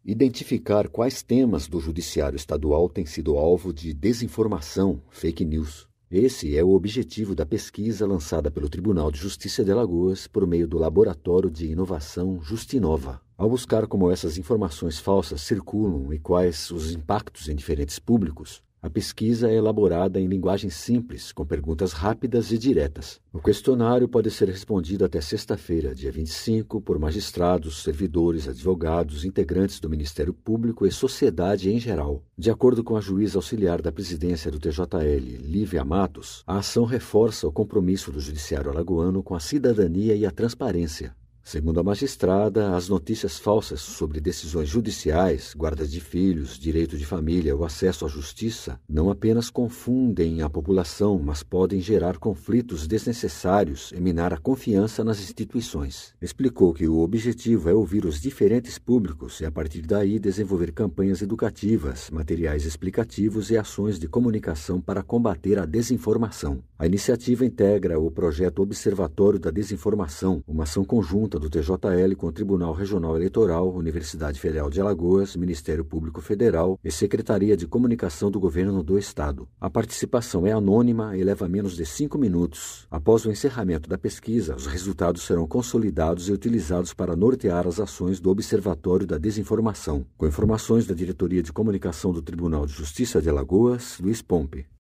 Identificar quais temas do Judiciário Estadual têm sido alvo de desinformação, fake news. Esse é o objetivo da pesquisa lançada pelo Tribunal de Justiça de Alagoas por meio do Laboratório de Inovação Justinova. Ao buscar como essas informações falsas circulam e quais os impactos em diferentes públicos, a pesquisa é elaborada em linguagem simples, com perguntas rápidas e diretas. O questionário pode ser respondido até sexta-feira, dia 25, por magistrados, servidores, advogados, integrantes do Ministério Público e sociedade em geral. De acordo com a juíza auxiliar da presidência do TJL, Lívia Matos, a ação reforça o compromisso do Judiciário alagoano com a cidadania e a transparência. Segundo a magistrada, as notícias falsas sobre decisões judiciais, guarda de filhos, direito de família ou acesso à justiça não apenas confundem a população, mas podem gerar conflitos desnecessários e minar a confiança nas instituições. Explicou que o objetivo é ouvir os diferentes públicos e, a partir daí, desenvolver campanhas educativas, materiais explicativos e ações de comunicação para combater a desinformação. A iniciativa integra o projeto Observatório da Desinformação, uma ação conjunta do TJL com o Tribunal Regional Eleitoral, Universidade Federal de Alagoas, Ministério Público Federal e Secretaria de Comunicação do Governo do Estado. A participação é anônima e leva menos de 5 minutos. Após o encerramento da pesquisa, os resultados serão consolidados e utilizados para nortear as ações do Observatório da Desinformação. Com informações da Diretoria de Comunicação do Tribunal de Justiça de Alagoas, Luiz Pompe.